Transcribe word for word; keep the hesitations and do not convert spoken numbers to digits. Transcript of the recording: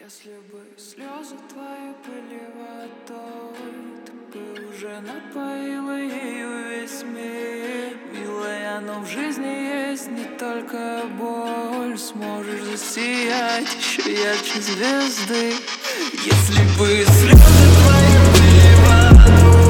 Если бы слезы твои были водой, ты бы уже напоила ею весь мир. Милая, но в жизни есть не только боль. Сможешь засиять еще ярче звезды. Если бы слезы твои были водой.